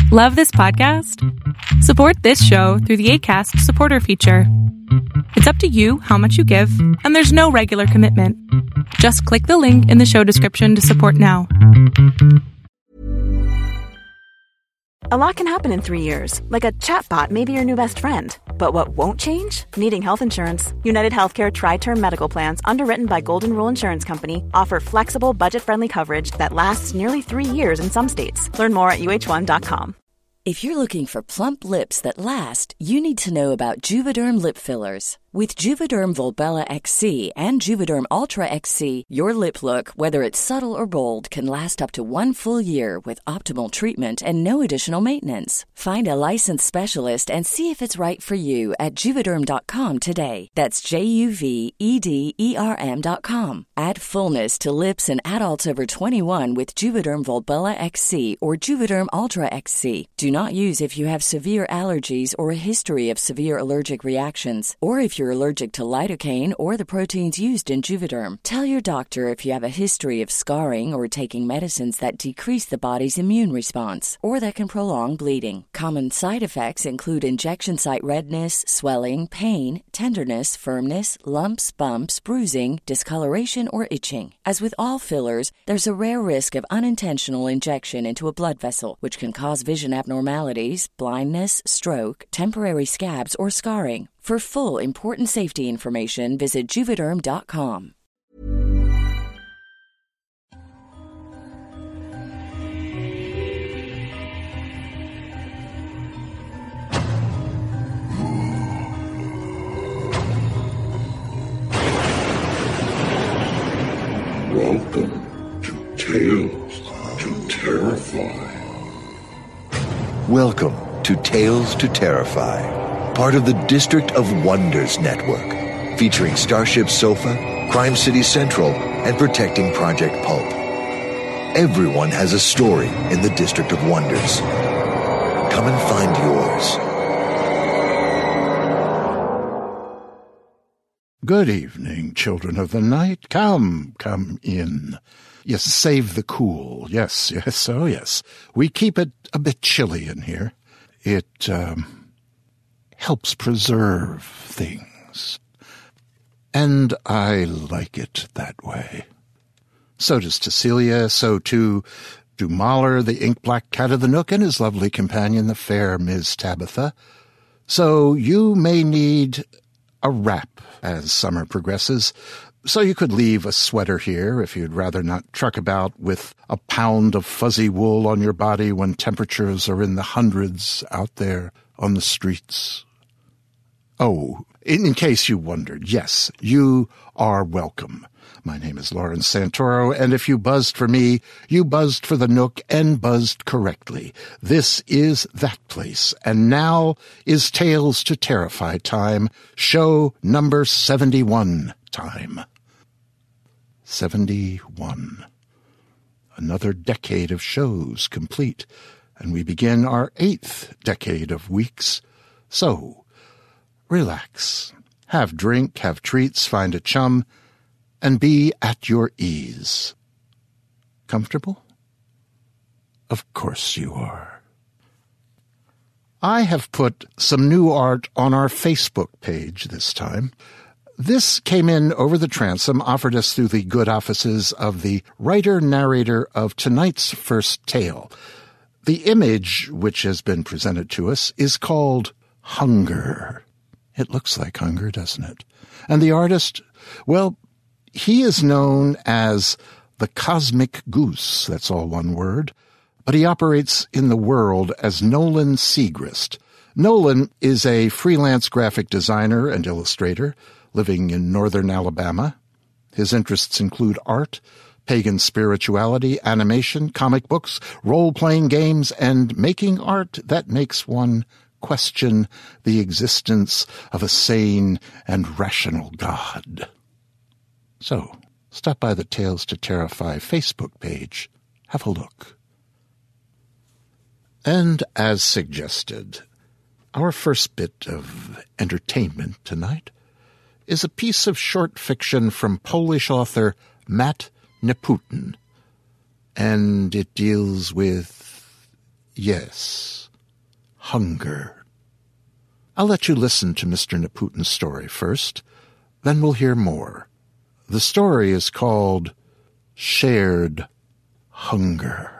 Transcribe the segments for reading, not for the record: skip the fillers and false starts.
Love this podcast? Support this show through the Acast supporter feature. It's up to you how much you give, and there's no regular commitment. Just click the link in the show description to support now. A lot can happen in 3 years, like a chatbot may be your new best friend. But what won't change? Needing health insurance. United Healthcare Tri-Term Medical Plans, underwritten by Golden Rule Insurance Company, offer flexible, budget-friendly coverage that lasts nearly 3 years in some states. Learn more at uh1.com. If you're looking for plump lips that last, you need to know about Juvederm lip fillers. With Juvederm Volbella XC and Juvederm Ultra XC, your lip look, whether it's subtle or bold, can last up to 1 full year with optimal treatment and no additional maintenance. Find a licensed specialist and see if it's right for you at Juvederm.com today. That's JUVEDERM.com. Add fullness to lips in adults over 21 with Juvederm Volbella XC or Juvederm Ultra XC. Do not use if you have severe allergies or a history of severe allergic reactions, or if you're allergic to lidocaine or the proteins used in Juvederm. Tell your doctor if you have a history of scarring or taking medicines that decrease the body's immune response or that can prolong bleeding. Common side effects include injection site redness, swelling, pain, tenderness, firmness, lumps, bumps, bruising, discoloration, or itching. As with all fillers, there's a rare risk of unintentional injection into a blood vessel, which can cause vision abnormalities, blindness, stroke, temporary scabs, or scarring. For full, important safety information, visit Juvederm.com. Welcome to Tales to Terrify. Welcome to Tales to Terrify, part of the District of Wonders network, featuring Starship Sofa, Crime City Central, and Protecting Project Pulp. Everyone has a story in the District of Wonders. Come and find yours. Good evening, children of the night. Come in. Yes, save the cool. Yes, oh yes. We keep it a bit chilly in here. It helps preserve things. And I like it that way. So does Cecilia, so too do Mahler, the ink-black cat of the Nook, and his lovely companion, the fair Miss Tabitha. So you may need a wrap as summer progresses, so you could leave a sweater here if you'd rather not truck about with a pound of fuzzy wool on your body when temperatures are in the hundreds out there on the streets. Oh, in case you wondered, yes, you are welcome. My name is Lawrence Santoro, and if you buzzed for me, you buzzed for the Nook and buzzed correctly. This is that place, and now is Tales to Terrify time, show number 71 time. 71. Another decade of shows complete, and we begin our 8th decade of weeks. So, relax, have drink, have treats, find a chum, and be at your ease. Comfortable? Of course you are. I have put some new art on our Facebook page this time. This came in over the transom, offered us through the good offices of the writer-narrator of tonight's first tale. The image which has been presented to us is called Hunger. It looks like hunger, doesn't it? And the artist, well, he is known as the Cosmic Goose, that's all one word, but he operates in the world as Nolan Segrist. Nolan is a freelance graphic designer and illustrator living in northern Alabama. His interests include art, pagan spirituality, animation, comic books, role-playing games, and making art that makes one question the existence of a sane and rational God. So, stop by the Tales to Terrify Facebook page. Have a look. And as suggested, our first bit of entertainment tonight is a piece of short fiction from Polish author Matt Neputin. And it deals with, yes, hunger. I'll let you listen to Mr. Naputin's story first, then we'll hear more. The story is called Shared Hunger.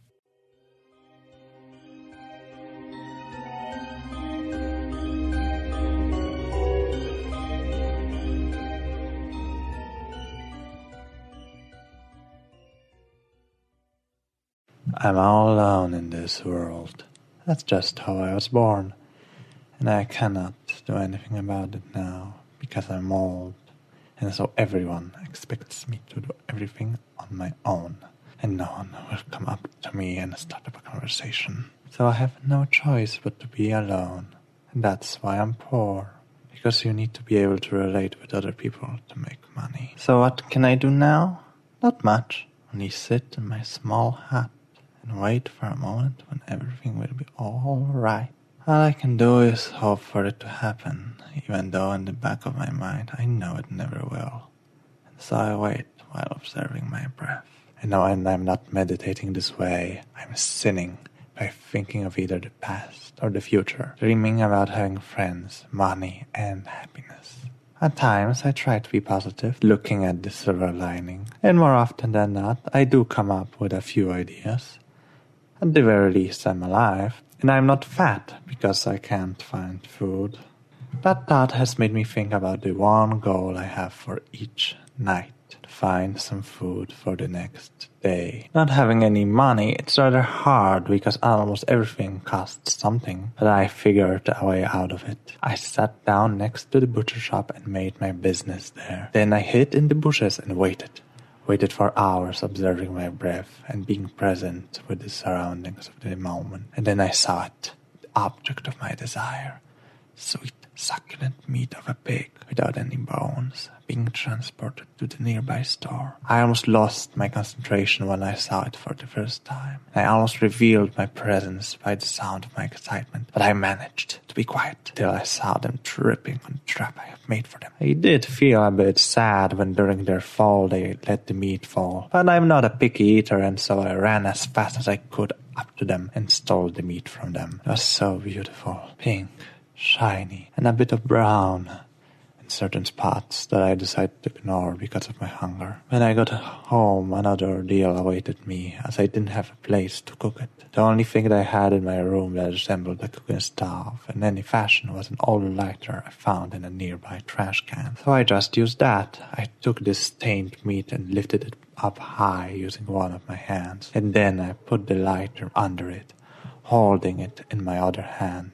I'm all alone in this world. That's just how I was born. And I cannot do anything about it now, because I'm old. And so everyone expects me to do everything on my own. And no one will come up to me and start up a conversation. So I have no choice but to be alone. And that's why I'm poor. Because you need to be able to relate with other people to make money. So what can I do now? Not much. Only sit in my small hut and wait for a moment when everything will be all right. All I can do is hope for it to happen, even though in the back of my mind I know it never will. And so I wait while observing my breath. And now when I'm not meditating this way, I'm sinning by thinking of either the past or the future, dreaming about having friends, money, and happiness. At times I try to be positive, looking at the silver lining, and more often than not I do come up with a few ideas. At the very least I'm alive, and I'm not fat because I can't find food. That thought has made me think about the one goal I have for each night, to find some food for the next day. Not having any money, it's rather hard because almost everything costs something, but I figured a way out of it. I sat down next to the butcher shop and made my business there. Then I hid in the bushes and waited for hours observing my breath and being present with the surroundings of the moment. And then I saw it, the object of my desire. Sweet, succulent meat of a pig without any bones, being transported to the nearby store. I almost lost my concentration when I saw it for the first time. I almost revealed my presence by the sound of my excitement, but I managed to be quiet till I saw them tripping on the trap I have made for them. I did feel a bit sad when during their fall they let the meat fall, but I'm not a picky eater, and so I ran as fast as I could up to them and stole the meat from them. It was so beautiful, pink, shiny, and a bit of brown in certain spots that I decided to ignore because of my hunger. When I got home, another ordeal awaited me, as I didn't have a place to cook it. The only thing that I had in my room that resembled a cooking stove in any fashion was an old lighter I found in a nearby trash can. So I just used that. I took this stained meat and lifted it up high using one of my hands, and then I put the lighter under it, holding it in my other hand.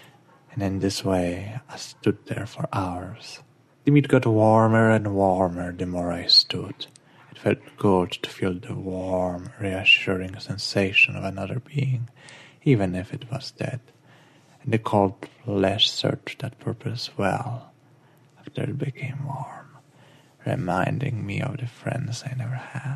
And in this way, I stood there for hours. The meat got warmer and warmer the more I stood. It felt good to feel the warm, reassuring sensation of another being, even if it was dead. And the cold flesh served that purpose well, after it became warm, reminding me of the friends I never had.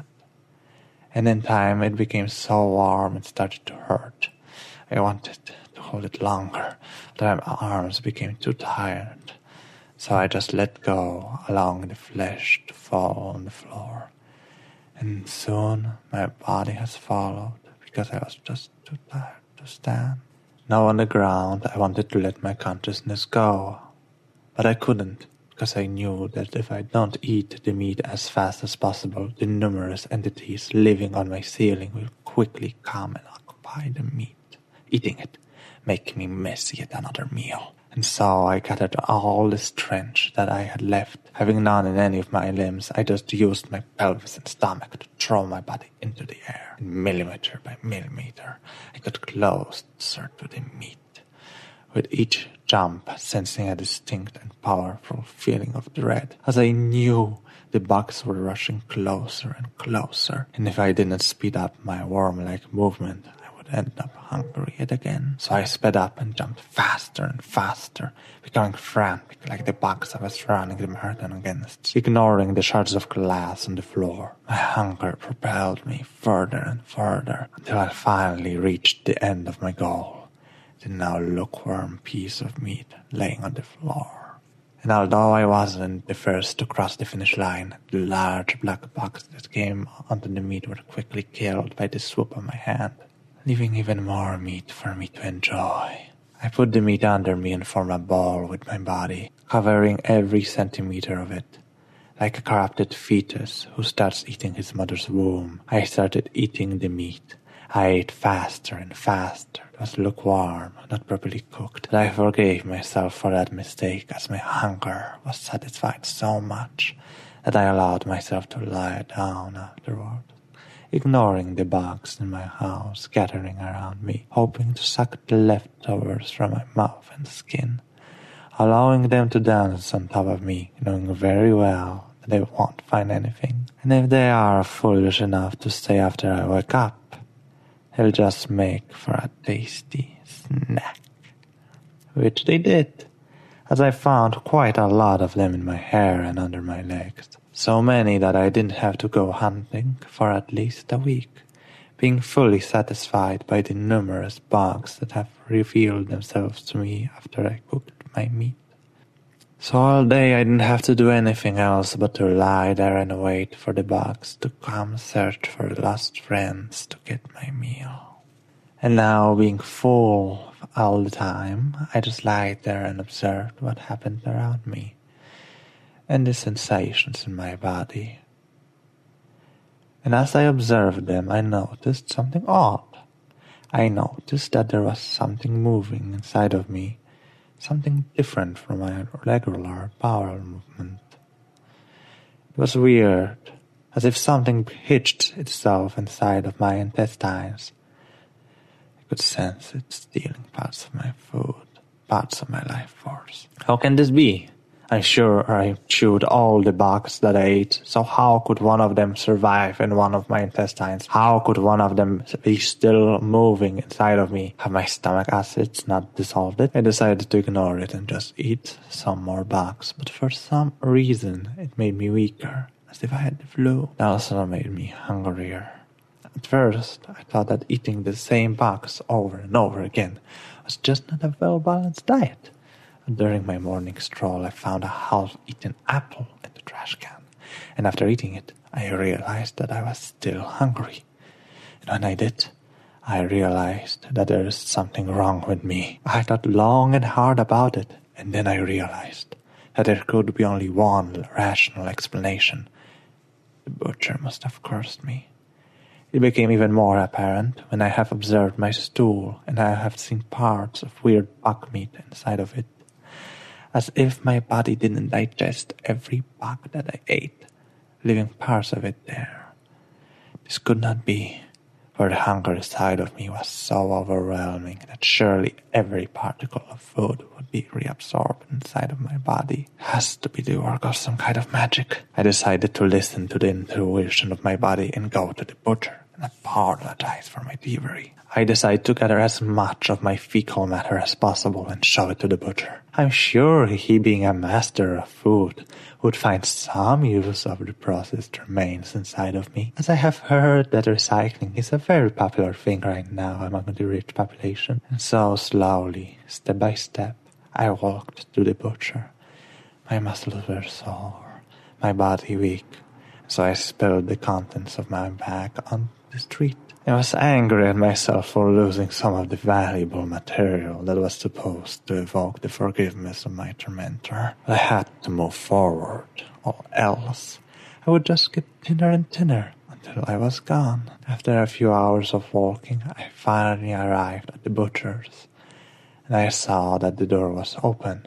And in time, it became so warm it started to hurt. I wanted to hold it longer, but my arms became too tired. So I just let go, allowing the flesh to fall on the floor. And soon my body has followed, because I was just too tired to stand. Now on the ground, I wanted to let my consciousness go. But I couldn't, because I knew that if I don't eat the meat as fast as possible, the numerous entities living on my ceiling will quickly come and occupy the meat, eating it, making me miss yet another meal. And so I gathered all the strength that I had left. Having none in any of my limbs, I just used my pelvis and stomach to throw my body into the air. And millimeter by millimeter, I got closer to the meat. With each jump, sensing a distinct and powerful feeling of dread, as I knew the bugs were rushing closer and closer. And if I didn't speed up my worm-like movement, ended up hungry yet again. So I sped up and jumped faster and faster, becoming frantic like the bugs I was running the marathon against, ignoring the shards of glass on the floor. My hunger propelled me further and further until I finally reached the end of my goal, the now lukewarm piece of meat laying on the floor. And although I wasn't the first to cross the finish line, the large black bugs that came onto the meat were quickly killed by the swoop of my hand, leaving even more meat for me to enjoy. I put the meat under me and formed a ball with my body, covering every centimeter of it. Like a corrupted fetus who starts eating his mother's womb, I started eating the meat. I ate faster and faster. It was lukewarm, not properly cooked. But I forgave myself for that mistake, as my hunger was satisfied so much that I allowed myself to lie down afterward, ignoring the bugs in my house gathering around me, hoping to suck the leftovers from my mouth and skin, allowing them to dance on top of me, knowing very well that they won't find anything. And if they are foolish enough to stay after I wake up, they'll just make for a tasty snack. Which they did, as I found quite a lot of them in my hair and under my legs. So many that I didn't have to go hunting for at least a week, being fully satisfied by the numerous bugs that have revealed themselves to me after I cooked my meat. So all day I didn't have to do anything else but to lie there and wait for the bugs to come search for lost friends to get my meal. And now, being full all the time, I just lied there and observed what happened around me and the sensations in my body. And as I observed them, I noticed something odd. I noticed that there was something moving inside of me, something different from my regular bowel movement. It was weird, as if something hitched itself inside of my intestines. I could sense it stealing parts of my food, parts of my life force. How can this be? I'm sure I chewed all the bugs that I ate, so how could one of them survive in one of my intestines? How could one of them be still moving inside of me? Have my stomach acids not dissolved it? I decided to ignore it and just eat some more bugs, but for some reason it made me weaker, as if I had the flu. That also made me hungrier. At first, I thought that eating the same bugs over and over again was just not a well-balanced diet. During my morning stroll, I found a half-eaten apple in the trash can, and after eating it, I realized that I was still hungry. And when I did, I realized that there is something wrong with me. I thought long and hard about it, and then I realized that there could be only one rational explanation. The butcher must have cursed me. It became even more apparent when I have observed my stool, and I have seen parts of weird bug meat inside of it, as if my body didn't digest every bug that I ate, leaving parts of it there. This could not be, for the hunger inside of me was so overwhelming that surely every particle of food would be reabsorbed inside of my body. It has to be the work of some kind of magic. I decided to listen to the intuition of my body and go to the butcher and apologize for my thievery. I decided to gather as much of my fecal matter as possible and show it to the butcher. I'm sure he, being a master of food, would find some use of the processed remains inside of me, as I have heard that recycling is a very popular thing right now among the rich population. And so slowly, step by step, I walked to the butcher. My muscles were sore, my body weak, so I spilled the contents of my bag on the street. I was angry at myself for losing some of the valuable material that was supposed to evoke the forgiveness of my tormentor. I had to move forward, or else I would just get thinner and thinner until I was gone. After a few hours of walking, I finally arrived at the butcher's, and I saw that the door was open.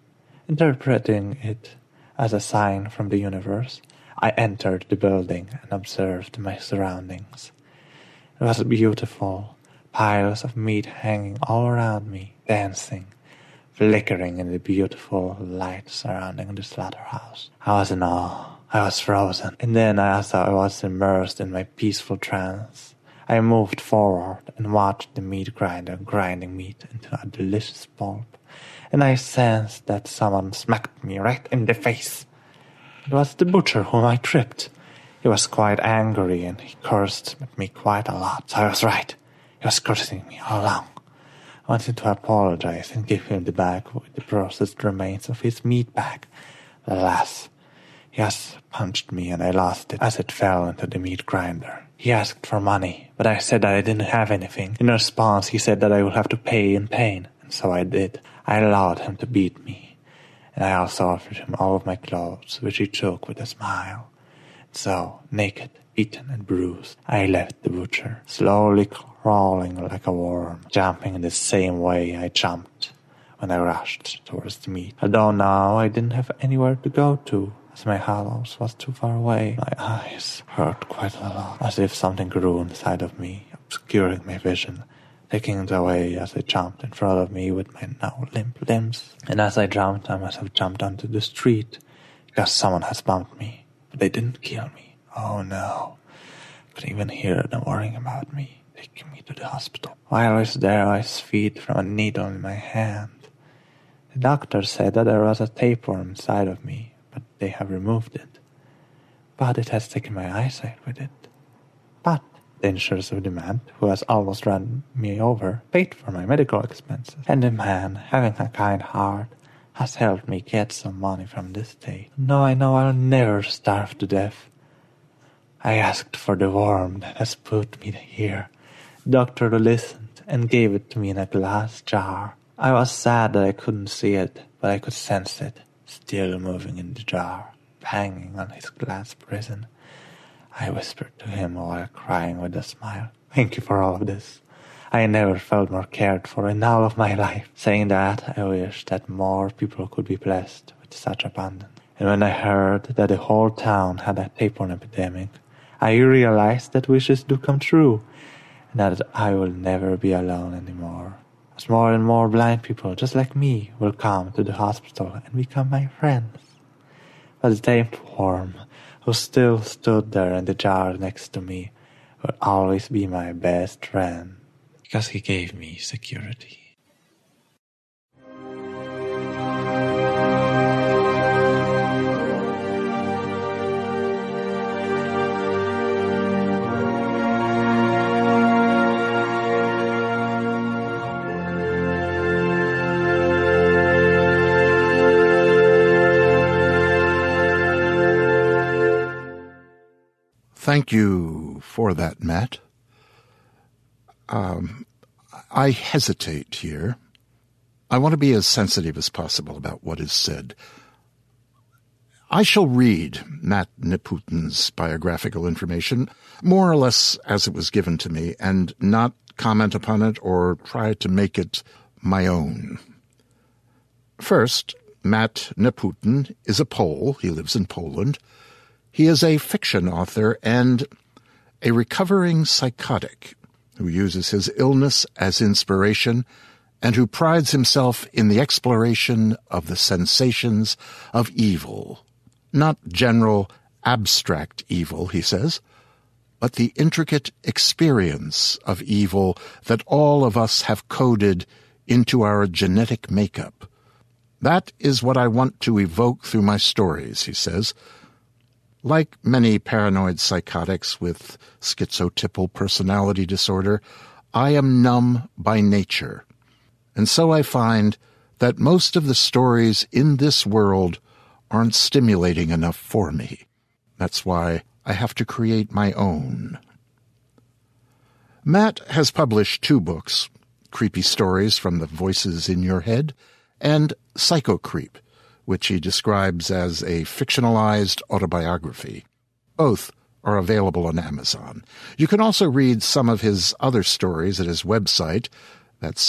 Interpreting it as a sign from the universe, I entered the building and observed my surroundings. It was beautiful, piles of meat hanging all around me, dancing, flickering in the beautiful light surrounding the slaughterhouse. I was in awe. I was frozen. And then, as I was immersed in my peaceful trance, I moved forward and watched the meat grinder grinding meat into a delicious pulp. And I sensed that someone smacked me right in the face. It was the butcher whom I tripped. He was quite angry and he cursed at me quite a lot. So I was right. He was cursing me all along. I wanted to apologize and give him the bag with the processed remains of his meat bag. But alas, he has punched me and I lost it as it fell into the meat grinder. He asked for money, but I said that I didn't have anything. In response, he said that I would have to pay in pain And so I did. I allowed him to beat me, and I also offered him all of my clothes, which he took with a smile. And so, naked, beaten and bruised, I left the butcher, slowly crawling like a worm, jumping in the same way I jumped when I rushed towards the meat. Although now I didn't have anywhere to go to, as my house was too far away. My eyes hurt quite a lot, as if something grew inside of me, obscuring my vision, taking it away as I jumped in front of me with my now limp limbs. And as I jumped, I must have jumped onto the street, because someone has bumped me. But they didn't kill me. Oh no. I could even hear them worrying about me, taking me to the hospital. While I was there, I was freed from a needle in my hand. The doctor said that there was a tapeworm inside of me, but they have removed it. But it has taken my eyesight with it. But the insurance of the man, who has almost run me over, paid for my medical expenses. And the man, having a kind heart, has helped me get some money from the state. Now I know I'll never starve to death. I asked for the worm that has put me here. The doctor listened and gave it to me in a glass jar. I was sad that I couldn't see it, but I could sense it, still moving in the jar, hanging on his glass prison. I whispered to him while crying with a smile, "Thank you for all of this. I never felt more cared for in all of my life." Saying that, I wish that more people could be blessed with such abundance. And when I heard that the whole town had a tapeworm epidemic, I realized that wishes do come true, and that I will never be alone anymore. As more and more blind people, just like me, will come to the hospital and become my friends. But the tapeworm, who still stood there in the jar next to me, will always be my best friend, because he gave me security. Thank you for that, Matt. I hesitate here. I want to be as sensitive as possible about what is said. I shall read Matt Niputin's biographical information more or less as it was given to me and not comment upon it or try to make it my own. First, Matt Niputin is a Pole. He lives in Poland. He is a fiction author and a recovering psychotic who uses his illness as inspiration and who prides himself in the exploration of the sensations of evil. Not general, abstract evil, he says, but the intricate experience of evil that all of us have coded into our genetic makeup. That is what I want to evoke through my stories, he says. Like many paranoid psychotics with schizotypal personality disorder, I am numb by nature. And so I find that most of the stories in this world aren't stimulating enough for me. That's why I have to create my own. Matt has published 2 books, Creepy Stories from the Voices in Your Head and Psycho Creep, which he describes as a fictionalized autobiography. Both are available on Amazon. You can also read some of his other stories at his website. That's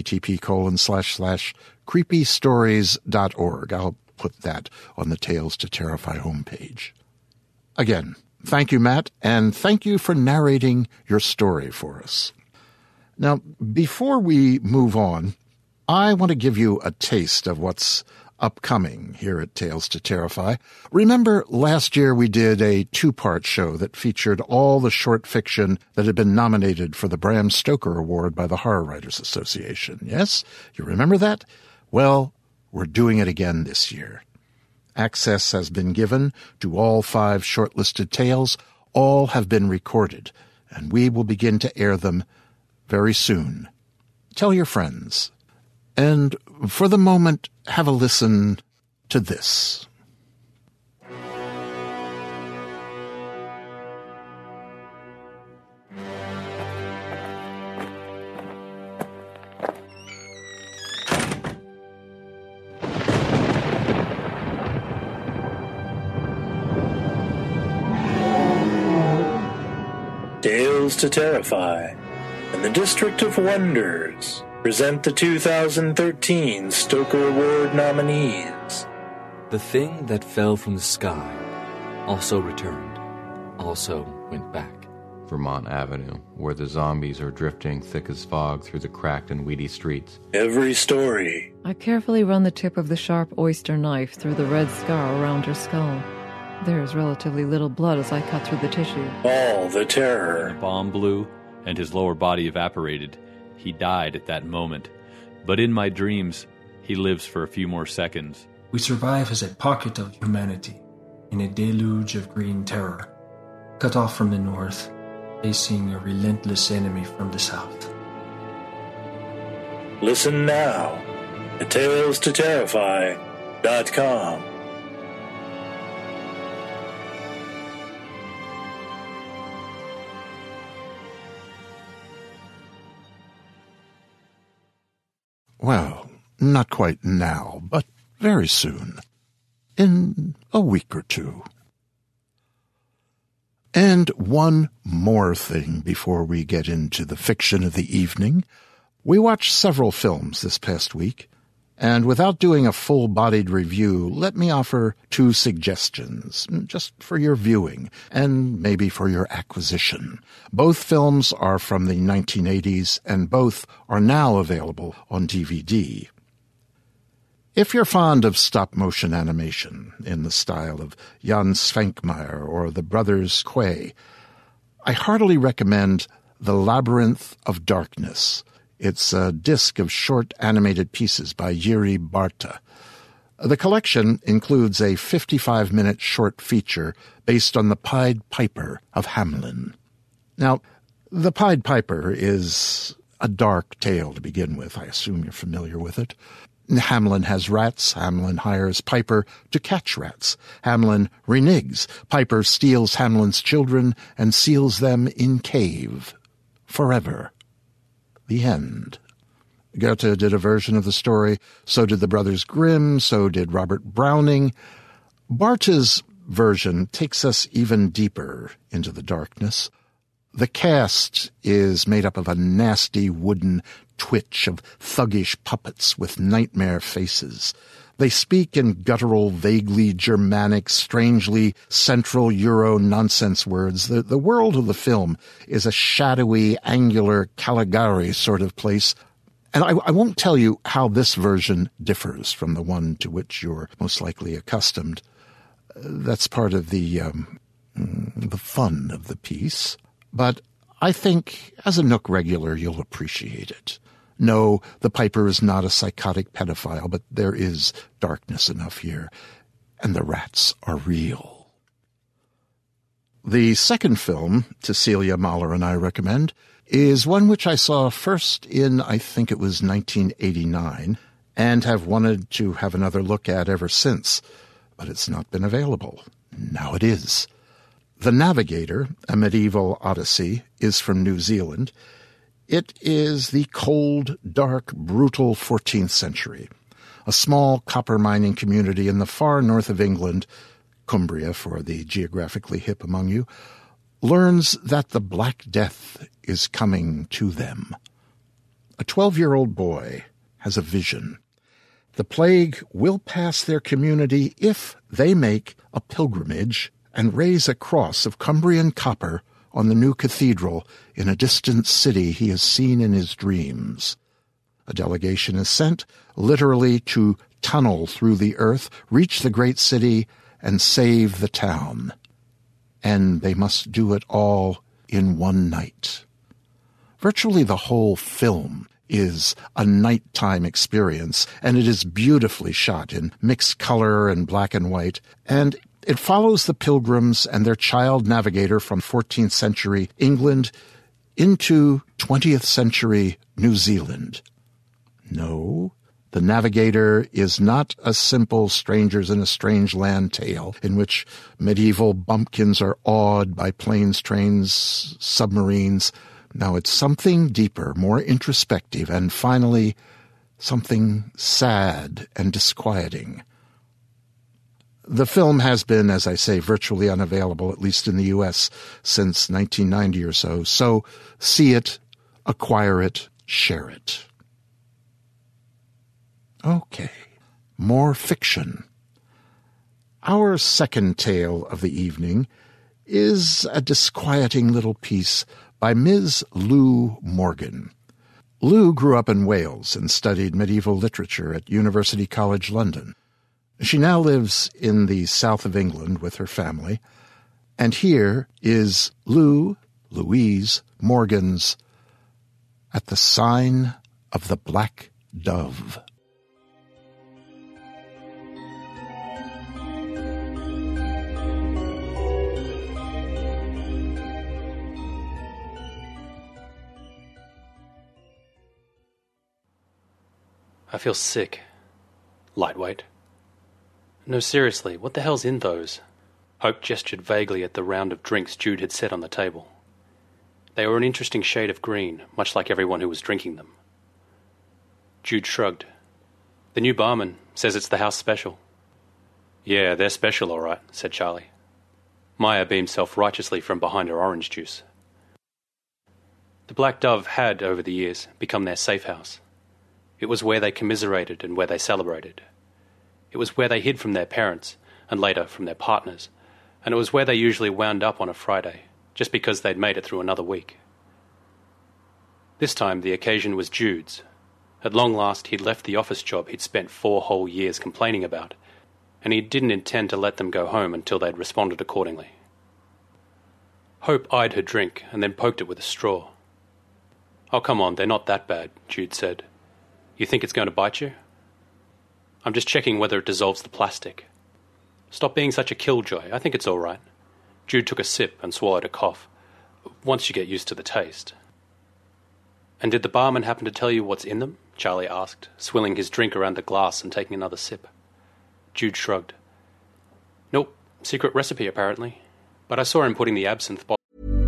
http://creepystories.org. I'll put that on the Tales to Terrify homepage. Again, thank you, Matt, and thank you for narrating your story for us. Now, before we move on, I want to give you a taste of what's upcoming here at Tales to Terrify. Remember last year we did a 2-part show that featured all the short fiction that had been nominated for the Bram Stoker Award by the Horror Writers Association. Yes? You remember that? Well, we're doing it again this year. Access has been given to all 5 shortlisted tales. All have been recorded, and we will begin to air them very soon. Tell your friends. And for the moment, have a listen to this. to Terrify and the District of Wonders present the 2013 Stoker Award nominees. The thing that fell from the sky also returned, also went back. Vermont Avenue, where the zombies are drifting thick as fog through the cracked and weedy streets. Every story. I carefully run the tip of the sharp oyster knife through the red scar around her skull. There is relatively little blood as I cut through the tissue. All the terror. The bomb blew, and his lower body evaporated. He died at that moment. But in my dreams, he lives for a few more seconds. We survive as a pocket of humanity in a deluge of green terror, cut off from the north, facing a relentless enemy from the south. Listen now at TalesToTerrify.com. Well, not quite now, but very soon. In a week or two. And one more thing before we get into the fiction of the evening. We watched several films this past week, and without doing a full-bodied review, let me offer 2 suggestions, just for your viewing, and maybe for your acquisition. Both films are from the 1980s, and both are now available on DVD. If you're fond of stop-motion animation in the style of Jan Svankmajer or the brothers Quay, I heartily recommend The Labyrinth of Darkness. It's a disc of short animated pieces by Jiří Bárta. The collection includes a 55-minute short feature based on the Pied Piper of Hamelin. Now, the Pied Piper is a dark tale to begin with. I assume you're familiar with it. Hamelin has rats. Hamelin hires Piper to catch rats. Hamelin reneges. Piper steals Hamelin's children and seals them in cave forever. The end. Goethe did a version of the story. So did the brothers Grimm. So did Robert Browning. Bárta's version takes us even deeper into the darkness. The cast is made up of a nasty wooden twitch of thuggish puppets with nightmare faces. They speak in guttural, vaguely Germanic, strangely Central Euro nonsense words. The world of the film is a shadowy, angular Caligari sort of place. And I won't tell you how this version differs from the one to which you're most likely accustomed. That's part of the fun of the piece. But I think, as a Nook regular, you'll appreciate it. No, the Piper is not a psychotic pedophile, but there is darkness enough here, and the rats are real. The second film Cecilia Mahler and I recommend is one which I saw first in, I think it was 1989, and have wanted to have another look at ever since, but it's not been available. Now it is. The Navigator, a medieval odyssey, is from New Zealand. It is the cold, dark, brutal 14th century. A small copper mining community in the far north of England, Cumbria for the geographically hip among you, learns that the Black Death is coming to them. A 12-year-old boy has a vision. The plague will pass their community if they make a pilgrimage and raise a cross of Cumbrian copper on the new cathedral in a distant city he has seen in his dreams. A delegation is sent, literally to tunnel through the earth, reach the great city, and save the town. And they must do it all in one night. Virtually the whole film is a nighttime experience, and it is beautifully shot in mixed color and black and white, and it follows the pilgrims and their child navigator from 14th century England into 20th century New Zealand. No, the Navigator is not a simple strangers in a strange land tale in which medieval bumpkins are awed by planes, trains, submarines. No, it's something deeper, more introspective, and finally, something sad and disquieting. The film has been, as I say, virtually unavailable, at least in the U.S., since 1990 or so. So see it, acquire it, share it. Okay, more fiction. Our second tale of the evening is a disquieting little piece by Ms. Lou Morgan. Lou grew up in Wales and studied medieval literature at University College London. She now lives in the south of England with her family, and here is Louise Morgan's At the Sign of the Black Dove. I feel sick. Lightweight. No, seriously, what the hell's in those? Hope gestured vaguely at the round of drinks Jude had set on the table. They were an interesting shade of green, much like everyone who was drinking them. Jude shrugged. The new barman says it's the house special. Yeah, they're special, all right, said Charlie. Maya beamed self-righteously from behind her orange juice. The Black Dove had, over the years, become their safe house. It was where they commiserated and where they celebrated. It was where they hid from their parents, and later from their partners, and it was where they usually wound up on a Friday, just because they'd made it through another week. This time the occasion was Jude's. At long last he'd left the office job he'd spent 4 whole years complaining about, and he didn't intend to let them go home until they'd responded accordingly. Hope eyed her drink and then poked it with a straw. Oh, come on, they're not that bad, Jude said. You think it's going to bite you? I'm just checking whether it dissolves the plastic. Stop being such a killjoy. I think it's all right. Jude took a sip and swallowed a cough. Once you get used to the taste. And did the barman happen to tell you what's in them? Charlie asked, swilling his drink around the glass and taking another sip. Jude shrugged. Nope, secret recipe apparently. But I saw him putting the absinthe bottle.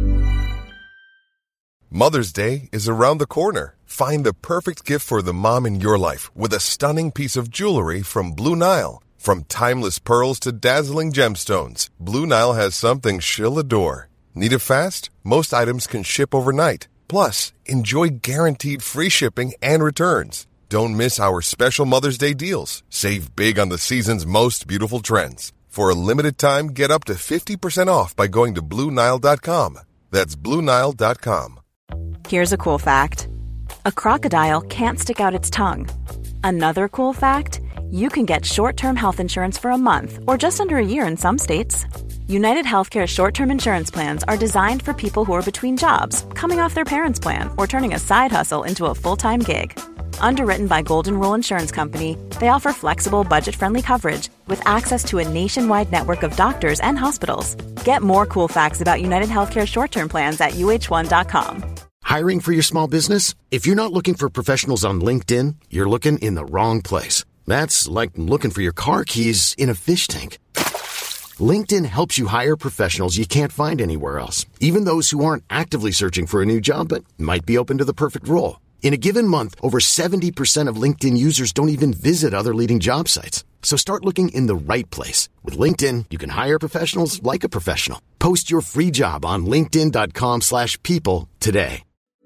Mother's Day is around the corner. Find the perfect gift for the mom in your life with a stunning piece of jewelry from Blue Nile. From timeless pearls to dazzling gemstones, Blue Nile has something she'll adore. Need it fast? Most items can ship overnight. Plus, enjoy guaranteed free shipping and returns. Don't miss our special Mother's Day deals. Save big on the season's most beautiful trends. For a limited time, get up to 50% off by going to BlueNile.com. That's BlueNile.com. Here's a cool fact. A crocodile can't stick out its tongue. Another cool fact, you can get short-term health insurance for a month or just under a year in some states. United Healthcare short-term insurance plans are designed for people who are between jobs, coming off their parents' plan, or turning a side hustle into a full-time gig. Underwritten by Golden Rule Insurance Company, they offer flexible, budget-friendly coverage with access to a nationwide network of doctors and hospitals. Get more cool facts about United Healthcare short-term plans at uh1.com. Hiring for your small business? If you're not looking for professionals on LinkedIn, you're looking in the wrong place. That's like looking for your car keys in a fish tank. LinkedIn helps you hire professionals you can't find anywhere else, even those who aren't actively searching for a new job but might be open to the perfect role. In a given month, over 70% of LinkedIn users don't even visit other leading job sites. So start looking in the right place. With LinkedIn, you can hire professionals like a professional. Post your free job on linkedin.com/people today.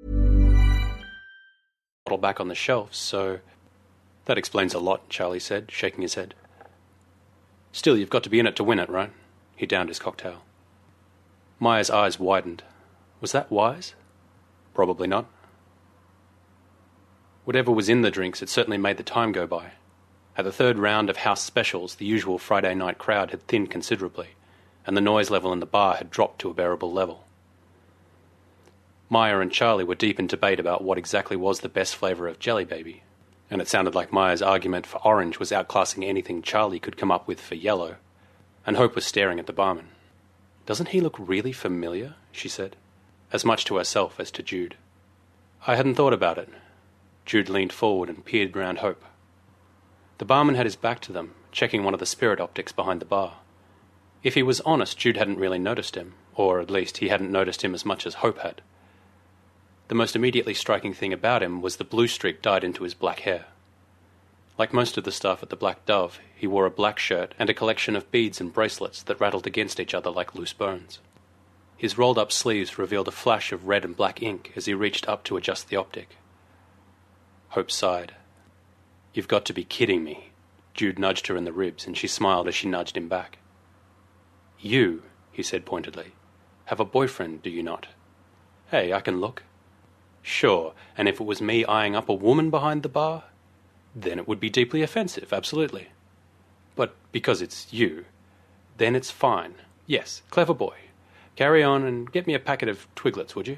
Bottle back on the shelf, so that explains a lot, Charlie said, shaking his head. Still, you've got to be in it to win it, right? He downed his cocktail. Maya's eyes widened. Was that wise? Probably not. Whatever was in the drinks, it certainly made the time go by. At the third round of house specials, the usual Friday night crowd had thinned considerably, and the noise level in the bar had dropped to a bearable level. Maya and Charlie were deep in debate about what exactly was the best flavour of Jelly Baby, and it sounded like Maya's argument for orange was outclassing anything Charlie could come up with for yellow, and Hope was staring at the barman. "Doesn't he look really familiar?" she said, as much to herself as to Jude. "I hadn't thought about it." Jude leaned forward and peered round Hope. The barman had his back to them, checking one of the spirit optics behind the bar. If he was honest, Jude hadn't really noticed him, or at least he hadn't noticed him as much as Hope had. The most immediately striking thing about him was the blue streak dyed into his black hair. Like most of the staff at the Black Dove, he wore a black shirt and a collection of beads and bracelets that rattled against each other like loose bones. His rolled-up sleeves revealed a flash of red and black ink as he reached up to adjust the optic. Hope sighed. "You've got to be kidding me." Jude nudged her in the ribs, and she smiled as she nudged him back. "You," he said pointedly, "have a boyfriend, do you not? Hey, I can look." "Sure, and if it was me eyeing up a woman behind the bar, then it would be deeply offensive, absolutely. But because it's you, then it's fine. Yes, clever boy. Carry on and get me a packet of Twiglets, would you?"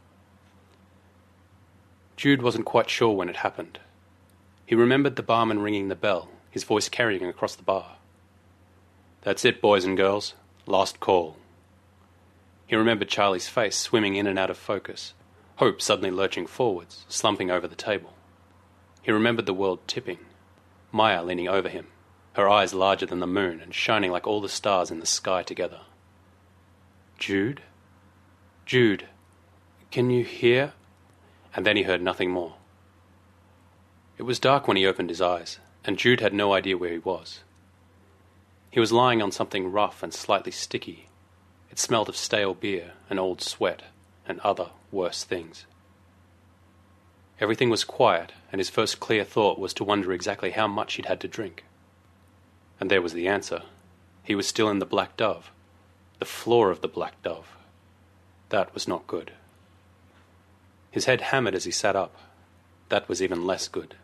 Jude wasn't quite sure when it happened. He remembered the barman ringing the bell, his voice carrying across the bar. "That's it, boys and girls. Last call." He remembered Charlie's face swimming in and out of focus, Hope suddenly lurching forwards, slumping over the table. He remembered the world tipping, Maya leaning over him, her eyes larger than the moon and shining like all the stars in the sky together. "Jude? Jude, can you hear?" And then he heard nothing more. It was dark when he opened his eyes, and Jude had no idea where he was. He was lying on something rough and slightly sticky. It smelled of stale beer and old sweat and other worse things. Everything was quiet, and his first clear thought was to wonder exactly how much he'd had to drink. And there was the answer. He was still in the Black Dove. The floor of the Black Dove. That was not good. His head hammered as he sat up. That was even less good.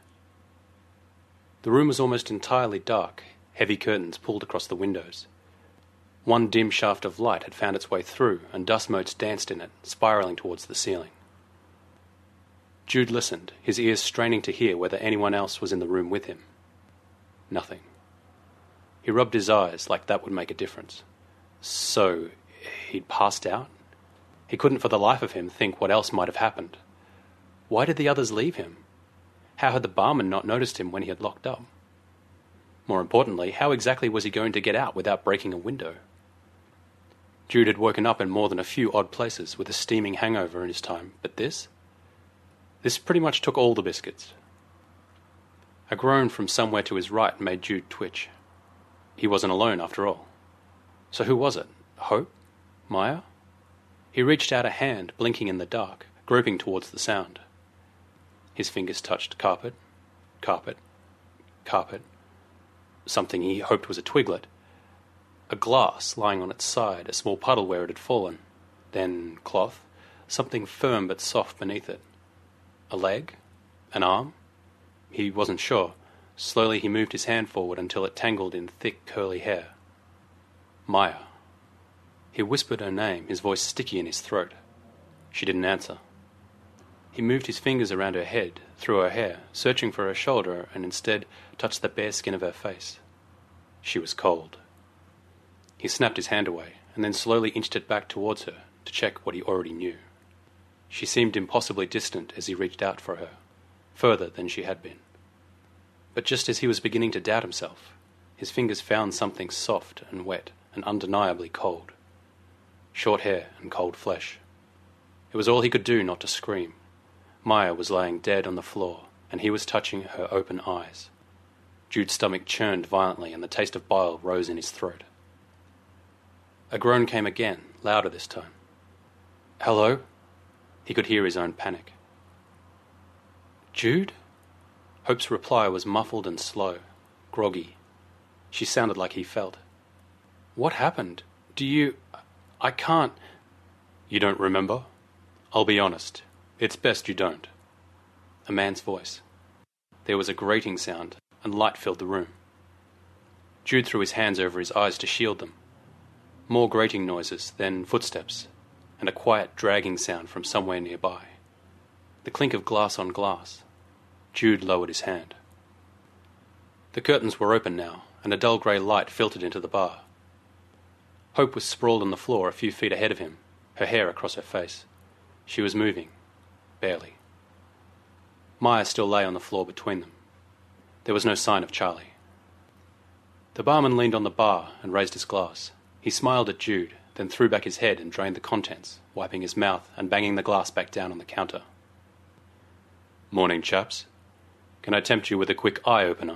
The room was almost entirely dark, heavy curtains pulled across the windows. One dim shaft of light had found its way through, and dust motes danced in it, spiraling towards the ceiling. Jude listened, his ears straining to hear whether anyone else was in the room with him. Nothing. He rubbed his eyes like that would make a difference. So, he'd passed out? He couldn't for the life of him think what else might have happened. Why did the others leave him? How had the barman not noticed him when he had locked up? More importantly, how exactly was he going to get out without breaking a window? Jude had woken up in more than a few odd places with a steaming hangover in his time, but this pretty much took all the biscuits. A groan from somewhere to his right made Jude twitch. He wasn't alone after all. So who was it? Hope? Maya? He reached out a hand, blinking in the dark, groping towards the sound. His fingers touched carpet, carpet, carpet. Something he hoped was a twiglet. A glass lying on its side, a small puddle where it had fallen. Then cloth, something firm but soft beneath it. A leg? An arm? He wasn't sure. Slowly he moved his hand forward until it tangled in thick curly hair. Maya. He whispered her name, his voice sticky in his throat. She didn't answer. He moved his fingers around her head, through her hair, searching for her shoulder, and instead touched the bare skin of her face. She was cold. He snapped his hand away, and then slowly inched it back towards her to check what he already knew. She seemed impossibly distant as he reached out for her, further than she had been. But just as he was beginning to doubt himself, his fingers found something soft and wet and undeniably cold. Short hair and cold flesh. It was all he could do not to scream. Maya was laying dead on the floor, and he was touching her open eyes. Jude's stomach churned violently, and the taste of bile rose in his throat. A groan came again, louder this time. "Hello?" He could hear his own panic. "Jude?" Hope's reply was muffled and slow, groggy. She sounded like he felt. "What happened? I can't..." "You don't remember? I'll be honest. It's best you don't." A man's voice. There was a grating sound, and light filled the room. Jude threw his hands over his eyes to shield them. More grating noises, then footsteps, and a quiet dragging sound from somewhere nearby. The clink of glass on glass. Jude lowered his hand. The curtains were open now, and a dull grey light filtered into the bar. Hope was sprawled on the floor a few feet ahead of him, her hair across her face. She was moving. Barely. Maya still lay on the floor between them. There was no sign of Charlie. The barman leaned on the bar and raised his glass. He smiled at Jude, then threw back his head and drained the contents, wiping his mouth and banging the glass back down on the counter. "Morning, chaps. Can I tempt you with a quick eye-opener?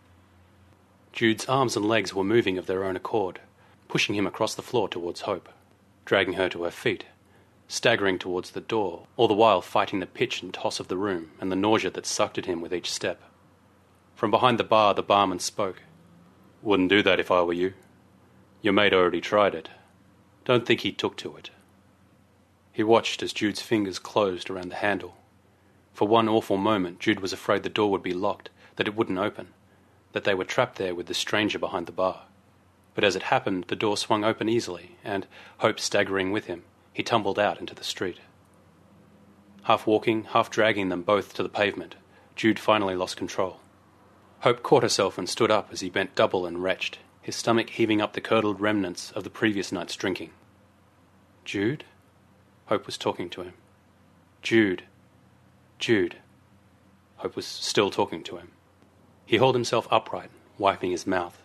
Jude's arms and legs were moving of their own accord, pushing him across the floor towards Hope, dragging her to her feet, staggering towards the door, all the while fighting the pitch and toss of the room and the nausea that sucked at him with each step. From behind the bar, the barman spoke. Wouldn't do that if I were you. Your mate already tried it. Don't think he took to it. He watched as Jude's fingers closed around the handle. For one awful moment, Jude was afraid the door would be locked, that it wouldn't open, that they were trapped there with the stranger behind the bar. But as it happened, the door swung open easily, and, Hope staggering with him, he tumbled out into the street. Half walking, half dragging them both to the pavement, Jude finally lost control. Hope caught herself and stood up as he bent double and retched, his stomach heaving up the curdled remnants of the previous night's drinking. Jude? Hope was talking to him. Jude. Jude. Hope was still talking to him. He hauled himself upright, wiping his mouth.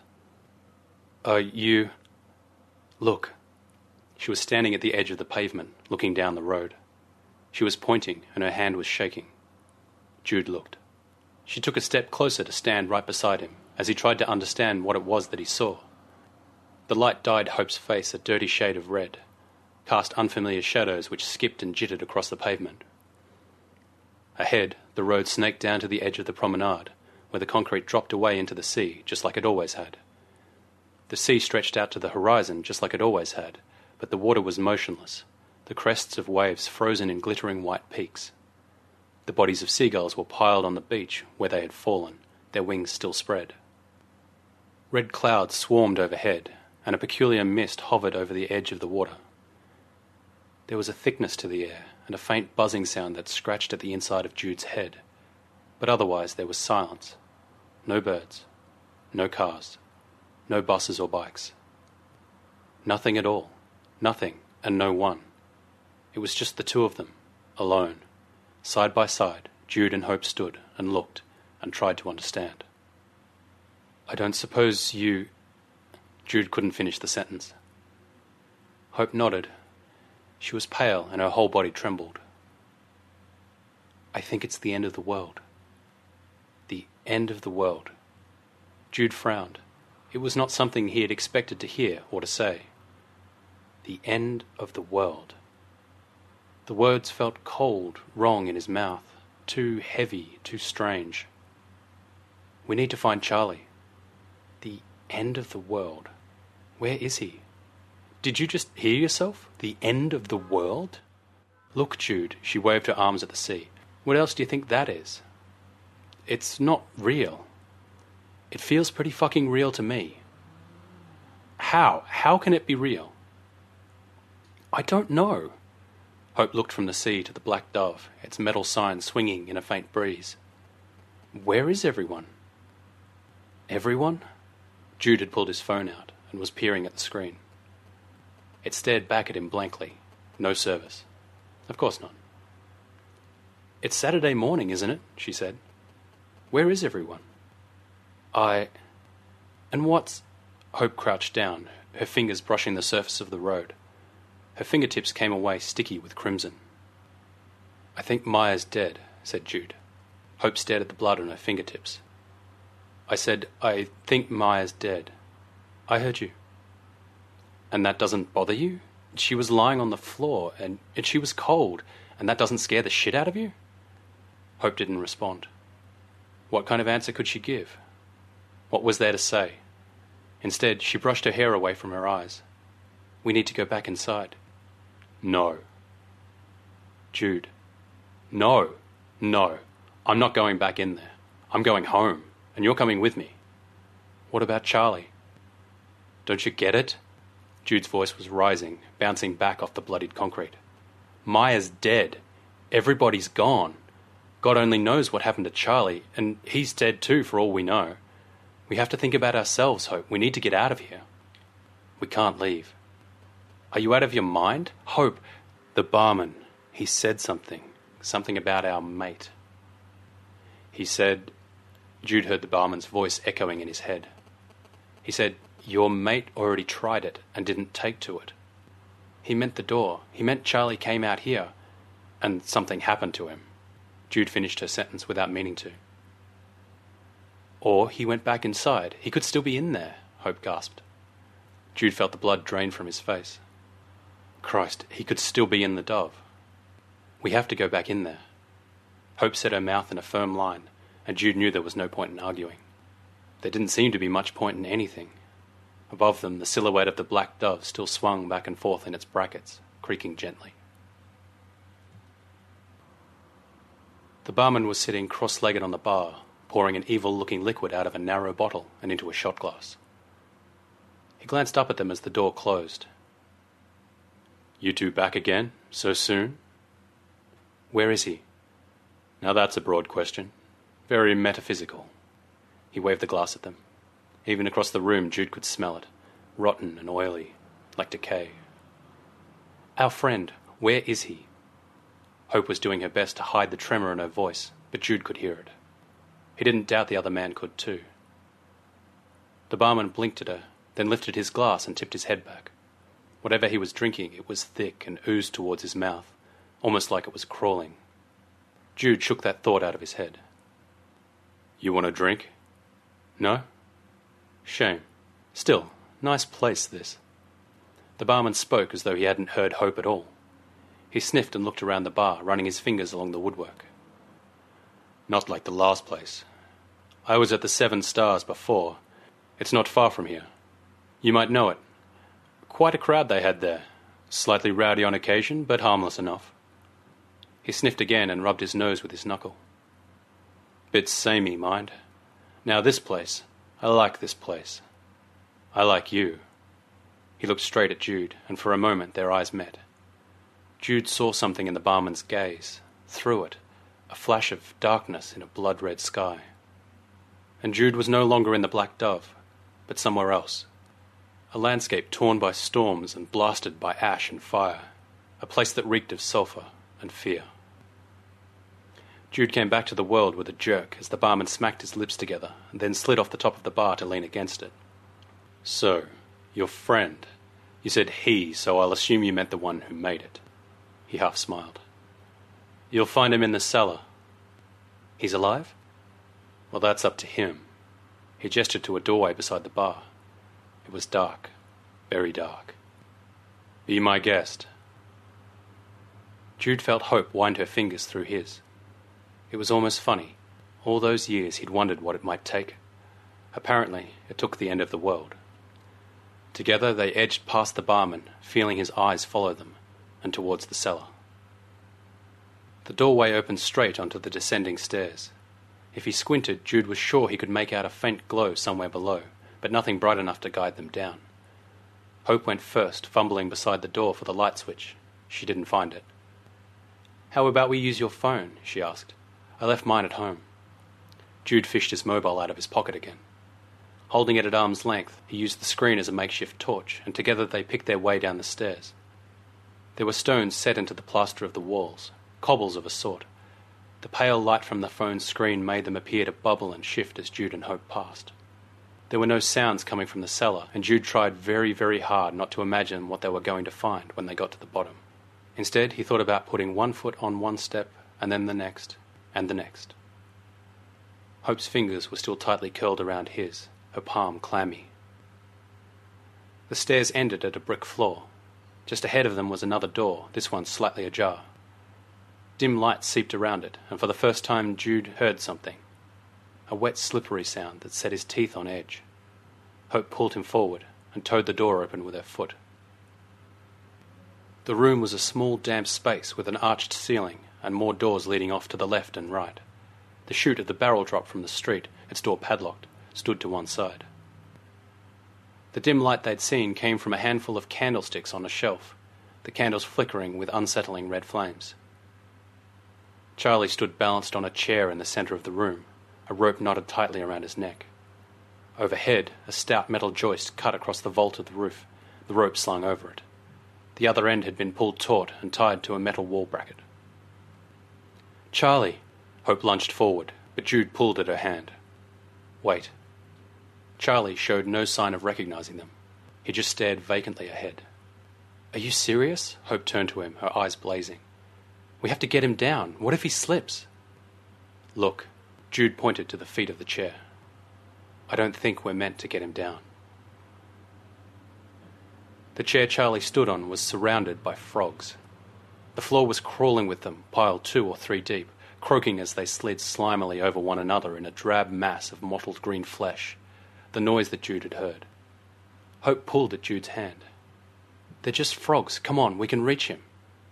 You... Look. She was standing at the edge of the pavement, looking down the road. She was pointing, and her hand was shaking. Jude looked. She took a step closer to stand right beside him, as he tried to understand what it was that he saw. The light dyed Hope's face a dirty shade of red, cast unfamiliar shadows which skipped and jittered across the pavement. Ahead, the road snaked down to the edge of the promenade, where the concrete dropped away into the sea, just like it always had. The sea stretched out to the horizon, just like it always had, but the water was motionless, the crests of waves frozen in glittering white peaks. The bodies of seagulls were piled on the beach where they had fallen, their wings still spread. Red clouds swarmed overhead, and a peculiar mist hovered over the edge of the water. There was a thickness to the air, and a faint buzzing sound that scratched at the inside of Jude's head. But otherwise there was silence. No birds. No cars. No buses or bikes. Nothing at all. Nothing, and no one. It was just the two of them, alone. Side by side, Jude and Hope stood and looked and tried to understand. I don't suppose you... Jude couldn't finish the sentence. Hope nodded. She was pale and her whole body trembled. I think it's the end of the world. The end of the world. Jude frowned. It was not something he had expected to hear or to say. The end of the world. The words felt cold, wrong in his mouth, too heavy, too strange. We need to find Charlie. The end of the world. Where is he? Did you just hear yourself? The end of the world? Look, Jude, she waved her arms at the sea. What else do you think that is? It's not real. It feels pretty fucking real to me. How? How can it be real? I don't know. Hope looked from the sea to the Black Dove, its metal sign swinging in a faint breeze. Where is everyone? Everyone? Jude had pulled his phone out and was peering at the screen. It stared back at him blankly. No service. Of course not. It's Saturday morning, isn't it? She said. Where is everyone? And what's... Hope crouched down, her fingers brushing the surface of the road. Her fingertips came away sticky with crimson. I think Maya's dead, said Jude. Hope stared at the blood on her fingertips. I said, I think Maya's dead. I heard you. And that doesn't bother you? She was lying on the floor, and she was cold, and that doesn't scare the shit out of you? Hope didn't respond. What kind of answer could she give? What was there to say? Instead, she brushed her hair away from her eyes. We need to go back inside. No. Jude. No. No. I'm not going back in there. I'm going home, and you're coming with me. What about Charlie? Don't you get it? Jude's voice was rising, bouncing back off the bloodied concrete. Maya's dead. Everybody's gone. God only knows what happened to Charlie, and he's dead too for all we know. We have to think about ourselves, Hope. We need to get out of here. We can't leave. Are you out of your mind? Hope, the barman, he said something about our mate. He said... Jude heard the barman's voice echoing in his head. He said, your mate already tried it and didn't take to it. He meant the door. He meant Charlie came out here, and something happened to him. Jude finished her sentence without meaning to. Or he went back inside. He could still be in there, Hope gasped. Jude felt the blood drain from his face. Christ, he could still be in the Dove. We have to go back in there. Hope set her mouth in a firm line, and Jude knew there was no point in arguing. There didn't seem to be much point in anything. Above them, the silhouette of the black dove still swung back and forth in its brackets, creaking gently. The barman was sitting cross-legged on the bar, pouring an evil-looking liquid out of a narrow bottle and into a shot glass. He glanced up at them as the door closed. "You two back again? So soon?" "Where is he?" "Now that's a broad question. Very metaphysical." He waved the glass at them. Even across the room, Jude could smell it, rotten and oily, like decay. "Our friend, where is he?" Hope was doing her best to hide the tremor in her voice, but Jude could hear it. He didn't doubt the other man could too. The barman blinked at her, then lifted his glass and tipped his head back. Whatever he was drinking, it was thick and oozed towards his mouth, almost like it was crawling. Jude shook that thought out of his head. "You want a drink?" "No?" "Shame. Still, nice place, this." The barman spoke as though he hadn't heard Hope at all. He sniffed and looked around the bar, running his fingers along the woodwork. "Not like the last place. I was at the 7 Stars before. It's not far from here. You might know it. Quite a crowd they had there. Slightly rowdy on occasion, but harmless enough." He sniffed again and rubbed his nose with his knuckle. "Bit samey, mind. Now this place, I like this place. I like you." He looked straight at Jude, and for a moment their eyes met. Jude saw something in the barman's gaze, through it, a flash of darkness in a blood-red sky. And Jude was no longer in the Black Dove, but somewhere else. A landscape torn by storms and blasted by ash and fire, a place that reeked of sulphur and fear. Jude came back to the world with a jerk as the barman smacked his lips together and then slid off the top of the bar to lean against it. "So, your friend. You said he, so I'll assume you meant the one who made it." He half smiled. "You'll find him in the cellar." "He's alive?" "Well, that's up to him." He gestured to a doorway beside the bar. It was dark, very dark. "Be my guest." Jude felt Hope wind her fingers through his. It was almost funny. All those years he'd wondered what it might take. Apparently, it took the end of the world. Together they edged past the barman, feeling his eyes follow them, and towards the cellar. The doorway opened straight onto the descending stairs. If he squinted, Jude was sure he could make out a faint glow somewhere below, but nothing bright enough to guide them down. Hope went first, fumbling beside the door for the light switch. She didn't find it. "How about we use your phone?" she asked. "I left mine at home." Jude fished his mobile out of his pocket again. Holding it at arm's length, he used the screen as a makeshift torch, and together they picked their way down the stairs. There were stones set into the plaster of the walls, cobbles of a sort. The pale light from the phone's screen made them appear to bubble and shift as Jude and Hope passed. There were no sounds coming from the cellar, and Jude tried very, very hard not to imagine what they were going to find when they got to the bottom. Instead, he thought about putting one foot on one step, and then the next, and the next. Hope's fingers were still tightly curled around his, her palm clammy. The stairs ended at a brick floor. Just ahead of them was another door, this one slightly ajar. Dim light seeped around it, and for the first time Jude heard something. A wet, slippery sound that set his teeth on edge. Hope pulled him forward and towed the door open with her foot. The room was a small, damp space with an arched ceiling and more doors leading off to the left and right. The chute of the barrel drop from the street, its door padlocked, stood to one side. The dim light they'd seen came from a handful of candlesticks on a shelf, the candles flickering with unsettling red flames. Charlie stood balanced on a chair in the centre of the room, a rope knotted tightly around his neck. Overhead, a stout metal joist cut across the vault of the roof, the rope slung over it. The other end had been pulled taut and tied to a metal wall bracket. "Charlie!" Hope lunged forward, but Jude pulled at her hand. "Wait." Charlie showed no sign of recognizing them. He just stared vacantly ahead. "Are you serious?" Hope turned to him, her eyes blazing. "We have to get him down. What if he slips?" "Look." Jude pointed to the feet of the chair. I don't think we're meant to get him down. The chair Charlie stood on was surrounded by frogs. The floor was crawling with them, piled 2 or 3 deep, croaking as they slid slimily over one another in a drab mass of mottled green flesh, the noise that Jude had heard. Hope pulled at Jude's hand. "They're just frogs. Come on, we can reach him."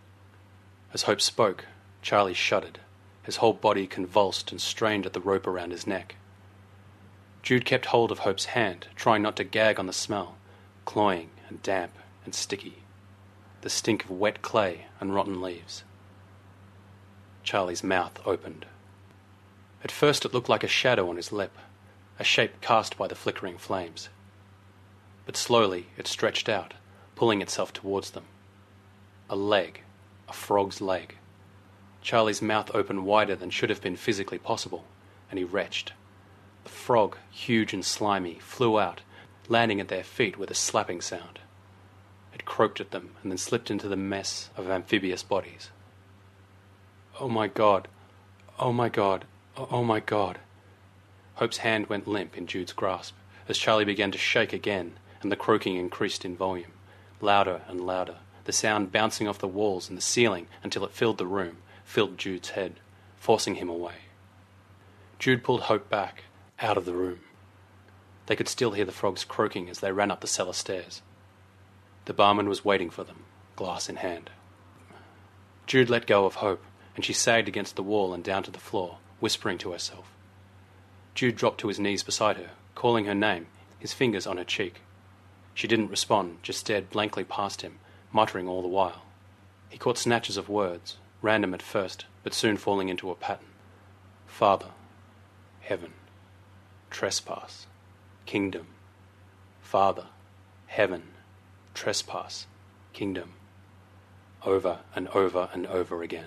As Hope spoke, Charlie shuddered. His whole body convulsed and strained at the rope around his neck. Jude kept hold of Hope's hand, trying not to gag on the smell, cloying and damp and sticky, the stink of wet clay and rotten leaves. Charlie's mouth opened. At first it looked like a shadow on his lip, a shape cast by the flickering flames. But slowly it stretched out, pulling itself towards them. A leg, a frog's leg. Charlie's mouth opened wider than should have been physically possible, and he retched. The frog, huge and slimy, flew out, landing at their feet with a slapping sound. It croaked at them and then slipped into the mess of amphibious bodies. "Oh my God! Oh my God! Oh my God!" Hope's hand went limp in Jude's grasp as Charlie began to shake again, and the croaking increased in volume, louder and louder, the sound bouncing off the walls and the ceiling until it filled the room, filled Jude's head, forcing him away. Jude pulled Hope back, out of the room. They could still hear the frogs croaking as they ran up the cellar stairs. The barman was waiting for them, glass in hand. Jude let go of Hope, and she sagged against the wall and down to the floor, whispering to herself. Jude dropped to his knees beside her, calling her name, his fingers on her cheek. She didn't respond, just stared blankly past him, muttering all the while. He caught snatches of words, random at first, but soon falling into a pattern. Father, heaven, trespass, kingdom. Father, heaven, trespass, kingdom. Over and over and over again.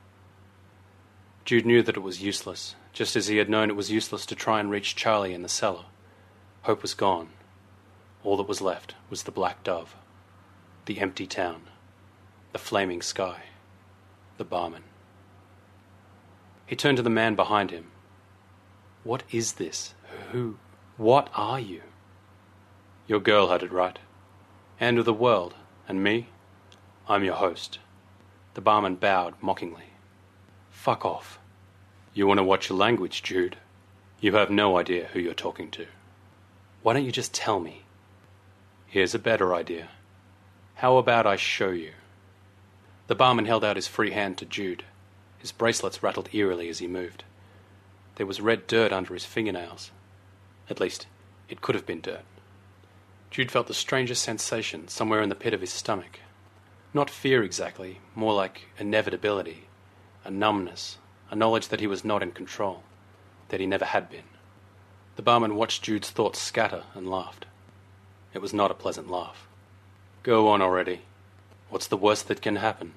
Jude knew that it was useless, just as he had known it was useless to try and reach Charlie in the cellar. Hope was gone. All that was left was the black dove, the empty town, the flaming sky, the barman. He turned to the man behind him. "What is this? What are you?" "Your girl had it right. End of the world. And me? I'm your host." The barman bowed mockingly. "Fuck off. You want to watch your language, Jude? You have no idea who you're talking to. Why don't you just tell me? Here's a better idea. How about I show you?" The barman held out his free hand to Jude. His bracelets rattled eerily as he moved. There was red dirt under his fingernails. At least, it could have been dirt. Jude felt the strangest sensation somewhere in the pit of his stomach. Not fear exactly, more like inevitability, a numbness, a knowledge that he was not in control, that he never had been. The barman watched Jude's thoughts scatter and laughed. It was not a pleasant laugh. "Go on already. What's the worst that can happen?"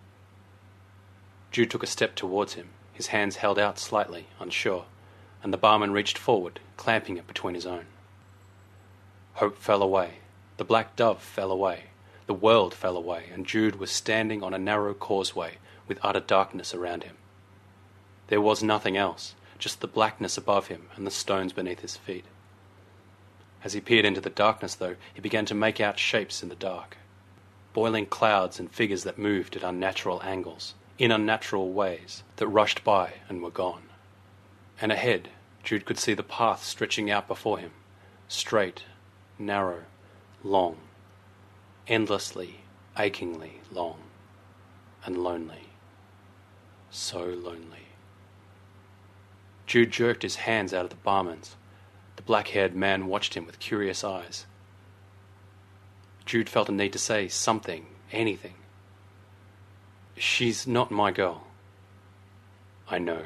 Jude took a step towards him, his hands held out slightly, unsure, and the barman reached forward, clamping it between his own. Hope fell away. The black dove fell away. The world fell away, and Jude was standing on a narrow causeway with utter darkness around him. There was nothing else, just the blackness above him and the stones beneath his feet. As he peered into the darkness, though, he began to make out shapes in the dark. Boiling clouds and figures that moved at unnatural angles, in unnatural ways, that rushed by and were gone. And ahead, Jude could see the path stretching out before him, straight, narrow, long, endlessly, achingly long, and lonely. So lonely. Jude jerked his hands out of the barman's. The black-haired man watched him with curious eyes. Jude felt a need to say something, anything. "She's not my girl." "I know."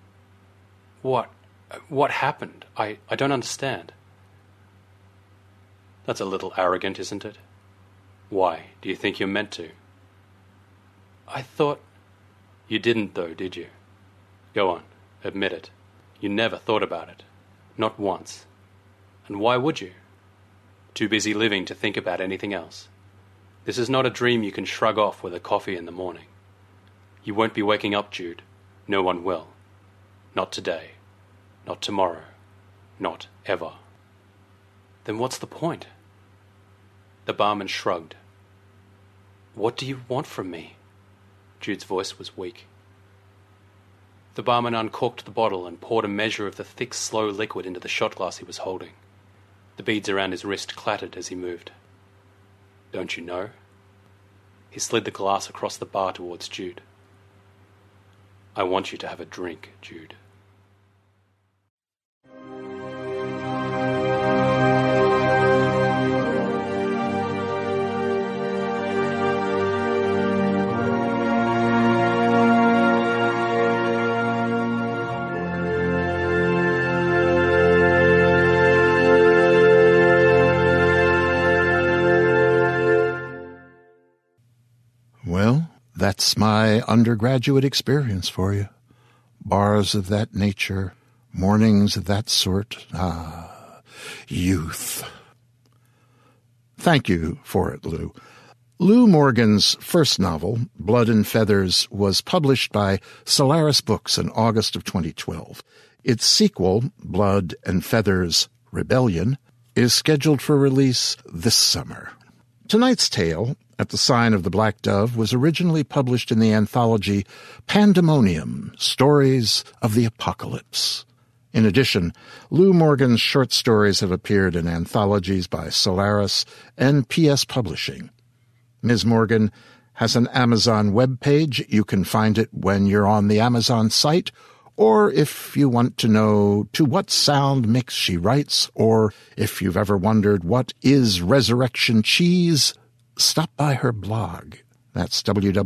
What happened? I don't understand." "That's a little arrogant, isn't it? Why, do you think you're meant to?" "I thought—" "You didn't, though, did you? Go on, admit it. You never thought about it. Not once. And why would you? Too busy living to think about anything else. This is not a dream you can shrug off with a coffee in the morning. You won't be waking up, Jude. No one will. Not today. Not tomorrow. Not ever. Then what's the point? The barman shrugged. What do you want from me? Jude's voice was weak. The barman uncorked the bottle and poured a measure of the thick, slow liquid into the shot glass he was holding. The beads around his wrist clattered as he moved. Don't you know? He slid the glass across the bar towards Jude. I want you to have a drink, Jude. Well, that's my undergraduate experience for you. Bars of that nature, mornings of that sort. Youth. Thank you for it, Lou. Lou Morgan's first novel, Blood and Feathers, was published by Solaris Books in August of 2012. Its sequel, Blood and Feathers Rebellion, is scheduled for release this summer. Tonight's tale, At the Sign of the Black Dove, was originally published in the anthology Pandemonium, Stories of the Apocalypse. In addition, Lou Morgan's short stories have appeared in anthologies by Solaris and PS Publishing. Ms. Morgan has an Amazon webpage. You can find it when you're on the Amazon site, or if you want to know to what sound mix she writes, or if you've ever wondered what is resurrection cheese, stop by her blog. That's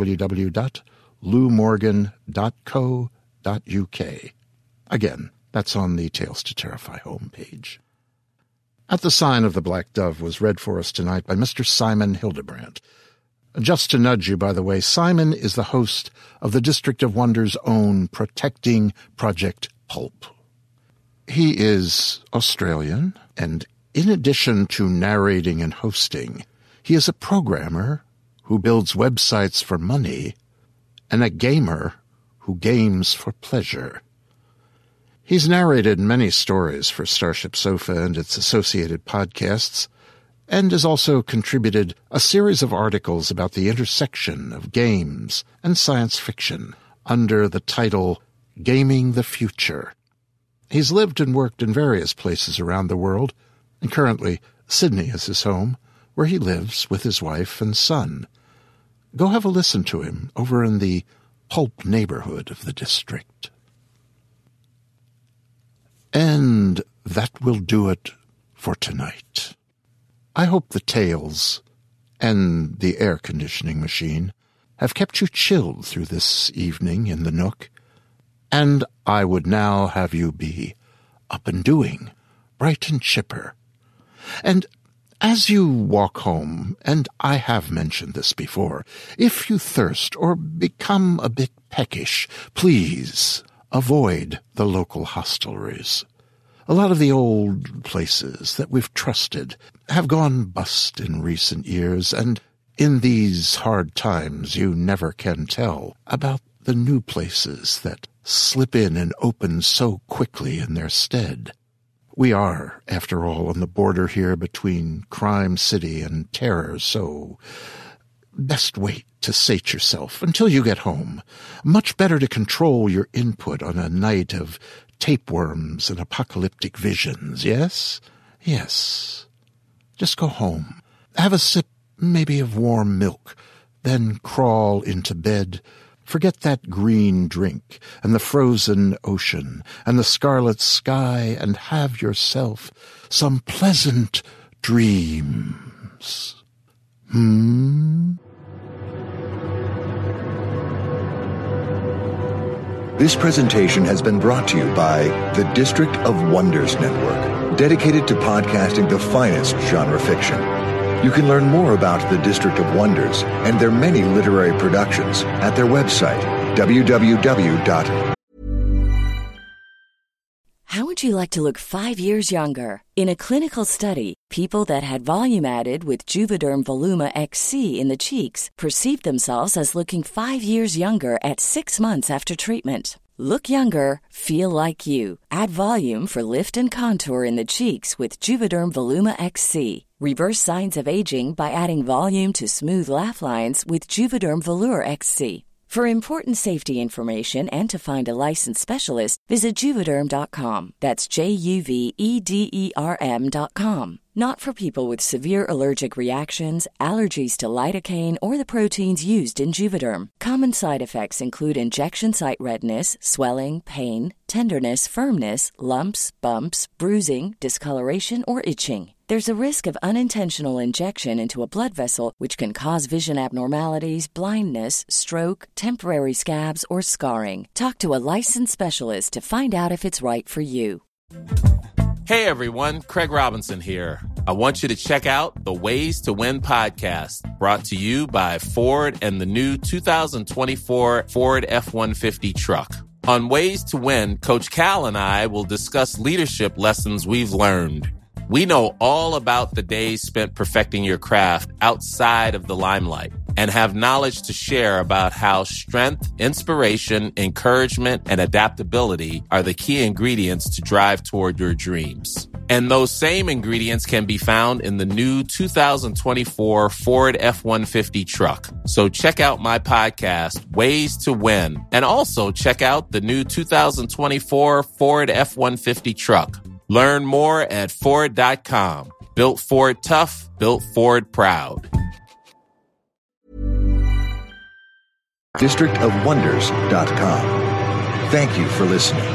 www.loumorgan.co.uk. Again, that's on the Tales to Terrify homepage. At the Sign of the Black Dove was read for us tonight by Mr. Simon Hildebrandt. Just to nudge you, by the way, Simon is the host of the District of Wonder's own Protecting Project Pulp. He is Australian, and in addition to narrating and hosting, he is a programmer who builds websites for money and a gamer who games for pleasure. He's narrated many stories for Starship Sofa and its associated podcasts, and has also contributed a series of articles about the intersection of games and science fiction under the title Gaming the Future. He's lived and worked in various places around the world, and currently Sydney is his home, where he lives with his wife and son. Go have a listen to him over in the Pulp neighborhood of the district. And that will do it for tonight. I hope the tales and the air conditioning machine have kept you chilled through this evening in the Nook, and I would now have you be up and doing, bright and chipper. And as you walk home, and I have mentioned this before, if you thirst or become a bit peckish, please avoid the local hostelries. A lot of the old places that we've trusted have gone bust in recent years, and in these hard times you never can tell about the new places that slip in and open so quickly in their stead. We are, after all, on the border here between Crime City and Terror, so best wait to sate yourself until you get home. Much better to control your input on a night of tapeworms and apocalyptic visions, yes? Yes. Just go home. Have a sip, maybe, of warm milk, then crawl into bed. Forget that green drink and the frozen ocean and the scarlet sky, and have yourself some pleasant dreams. This presentation has been brought to you by the District of Wonders Network, dedicated to podcasting the finest genre fiction. You can learn more about the District of Wonders and their many literary productions at their website, www. How would you like to look 5 years younger? In a clinical study, people that had volume added with Juvederm Voluma XC in the cheeks perceived themselves as looking 5 years younger at 6 months after treatment. Look younger, feel like you. Add volume for lift and contour in the cheeks with Juvederm Voluma XC. Reverse signs of aging by adding volume to smooth laugh lines with Juvederm Volure XC. For important safety information and to find a licensed specialist, visit Juvederm.com. That's JUVEDERM.com. Not for people with severe allergic reactions, allergies to lidocaine, or the proteins used in Juvederm. Common side effects include injection site redness, swelling, pain, tenderness, firmness, lumps, bumps, bruising, discoloration, or itching. There's a risk of unintentional injection into a blood vessel, which can cause vision abnormalities, blindness, stroke, temporary scabs, or scarring. Talk to a licensed specialist to find out if it's right for you. Hey everyone, Craig Robinson here. I want you to check out the Ways to Win podcast, brought to you by Ford and the new 2024 Ford F-150 truck. On Ways to Win, Coach Cal and I will discuss leadership lessons we've learned. We know all about the days spent perfecting your craft outside of the limelight and have knowledge to share about how strength, inspiration, encouragement, and adaptability are the key ingredients to drive toward your dreams. And those same ingredients can be found in the new 2024 Ford F-150 truck. So check out my podcast, Ways to Win, and also check out the new 2024 Ford F-150 truck. Learn more at Ford.com. Built Ford tough, built Ford proud. DistrictOfWonders.com. Thank you for listening.